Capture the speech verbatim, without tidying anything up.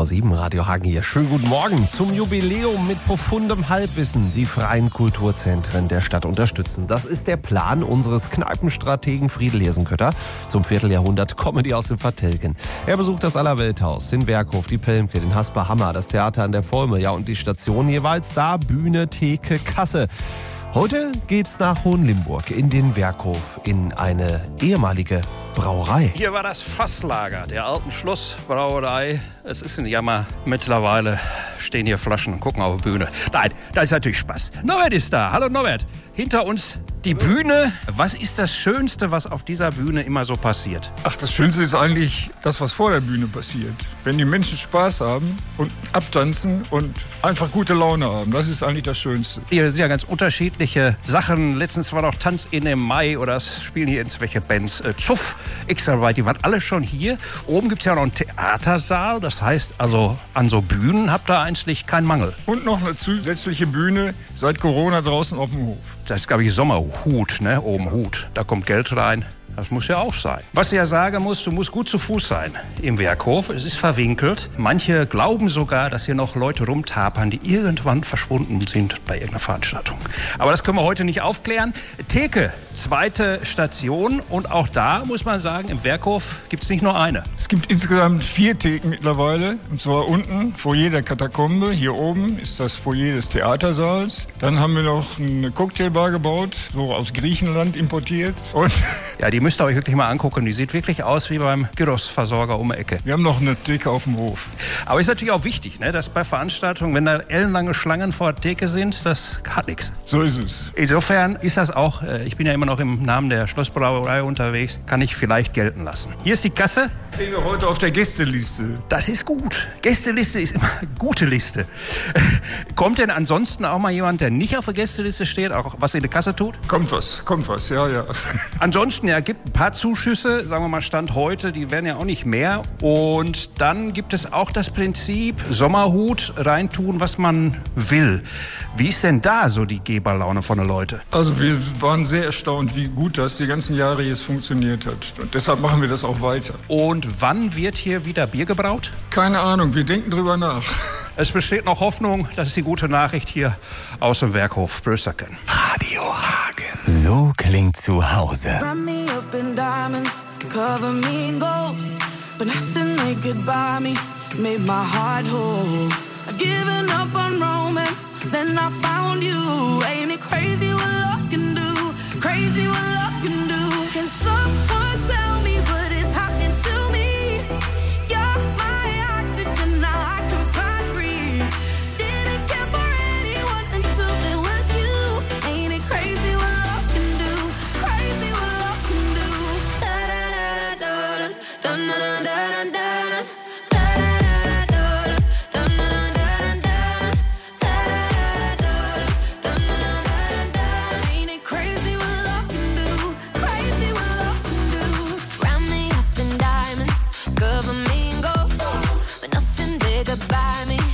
vor sieben, Radio Hagen hier. Schönen guten Morgen zum Jubiläum mit profundem Halbwissen. Die freien Kulturzentren der Stadt unterstützen. Das ist der Plan unseres Kneipenstrategen Friedel Hesenkötter zum Vierteljahrhundert Comedy aus dem Vertelgen. Er besucht das Allerwelthaus, den Werkhof, die Pelmke, den Hasper Hammer, das Theater an der Volme, ja und die Station jeweils da, Bühne, Theke, Kasse. Heute geht's nach Hohenlimburg in den Werkhof, in eine ehemalige Brauerei. Hier war das Fasslager der alten Schlossbrauerei. Es ist ein Jammer. Mittlerweile stehen hier Flaschen und gucken auf die Bühne. Nein, da ist natürlich Spaß. Norbert ist da. Hallo Norbert. Hinter uns die Bühne. Was ist das Schönste, was auf dieser Bühne immer so passiert? Ach, das Schönste ist eigentlich das, was vor der Bühne passiert. Wenn die Menschen Spaß haben und abtanzen und einfach gute Laune haben. Das ist eigentlich das Schönste. Hier sind ja ganz unterschiedliche Sachen. Letztens war noch Tanz in dem Mai oder es spielen hier irgendwelche Bands. Äh, Zuff, X-Arbeit, die waren alle schon hier. Oben gibt es ja noch einen Theatersaal. Das heißt also, an so Bühnen habt ihr eigentlich keinen Mangel. Und noch eine zusätzliche Bühne seit Corona draußen auf dem Hof. Das ist, glaube ich, Sommerhut, ne? Oben Hut. Da kommt Geld rein. Das muss ja auch sein. Was ich ja sagen muss, du musst gut zu Fuß sein im Werkhof. Es ist verwinkelt. Manche glauben sogar, dass hier noch Leute rumtapern, die irgendwann verschwunden sind bei irgendeiner Veranstaltung. Aber das können wir heute nicht aufklären. Theke, zweite Station. Und auch da muss man sagen, im Werkhof gibt es nicht nur eine. Es gibt insgesamt vier Theken mittlerweile. Und zwar unten, Foyer der Katakombe. Hier oben ist das Foyer des Theatersaals. Dann haben wir noch eine Cocktailbar gebaut, so aus Griechenland importiert. Und ja, die müsst ihr euch wirklich mal angucken. Die sieht wirklich aus wie beim Gyros-Versorger um die Ecke. Wir haben noch eine Theke auf dem Hof. Aber ist natürlich auch wichtig, ne, dass bei Veranstaltungen, wenn da ellenlange Schlangen vor der Theke sind, das hat nichts. So ist es. Insofern ist das auch, ich bin ja immer noch im Namen der Schlossbrauerei unterwegs, kann ich vielleicht gelten lassen. Hier ist die Kasse. Stehen wir heute auf der Gästeliste. Das ist gut. Gästeliste ist immer eine gute Liste. Kommt denn ansonsten auch mal jemand, der nicht auf der Gästeliste steht, auch was in der Kasse tut? Kommt was, kommt was, ja, ja. Ansonsten, ja, gibt ein paar Zuschüsse, sagen wir mal Stand heute, die werden ja auch nicht mehr. Und dann gibt es auch das Prinzip Sommerhut, reintun, was man will. Wie ist denn da so die Geberlaune von den Leuten? Also wir waren sehr erstaunt, wie gut das die ganzen Jahre jetzt funktioniert hat. Und deshalb machen wir das auch weiter. Und wann wird hier wieder Bier gebraut? Keine Ahnung, wir denken drüber nach. Es besteht noch Hoffnung, das ist die gute Nachricht hier aus dem Werkhof Brösterken. Radio Hagen. So klingt zu Hause. Wrap me up in diamonds, cover me in gold, but nothing they could buy me made my heart whole. I'd given up on romance, then I found you. Ain't it crazy what love can do? Crazy what love can do. Can someone tell me what is happening to me? You're my oxygen, now I can find breathe. Didn't care for anyone until it was you. Ain't it crazy what love can do? Crazy what love can do. Da da da da da da da da da da. Cover me in gold, but nothing they could buy me